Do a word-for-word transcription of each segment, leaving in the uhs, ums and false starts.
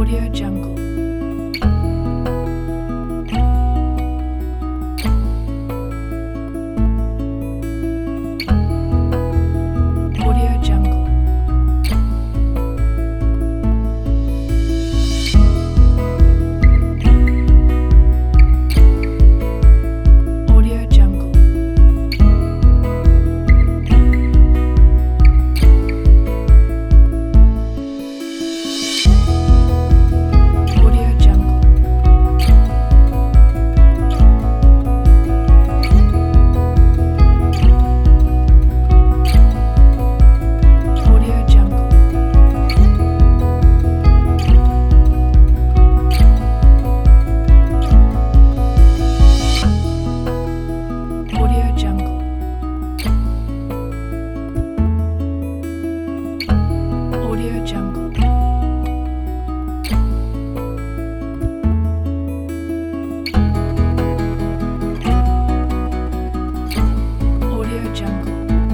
Audio Jungle. Audio Jungle. Audio Jungle. Audio Jungle. Audio Jungle. Audio Jungle. Audio Jungle. Audio Jungle.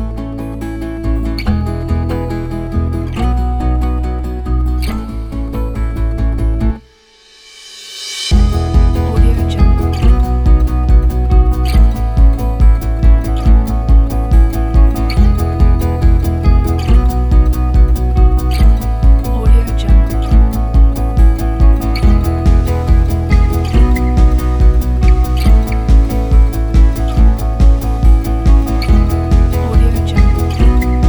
Audio Jungle. Audio Jungle. Audio Jungle.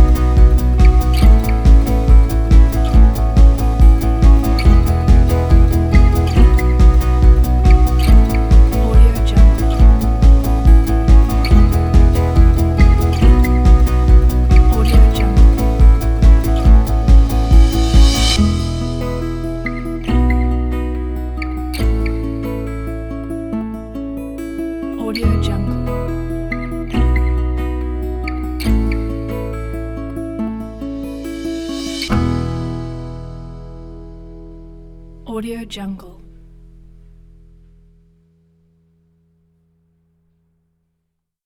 Audio Jungle. Audio Jungle. Audio Jungle. Audio Jungle.